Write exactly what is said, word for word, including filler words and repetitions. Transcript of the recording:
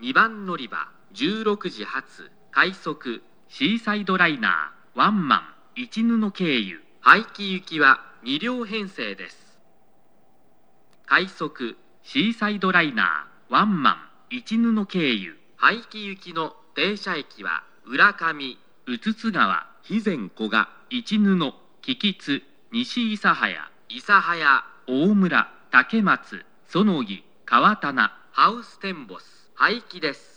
にばん乗り場じゅうろくじ発快速シーサイドライナーワンマン一布経由廃棄行きはに両編成です。快速シーサイドライナーワンマン一布経由廃棄行きの停車駅は浦上、宇津川、肥前古賀、一布、木津、西諫早、諫早、大村、竹松、園木、川棚、ハウステンボス、廃棄です。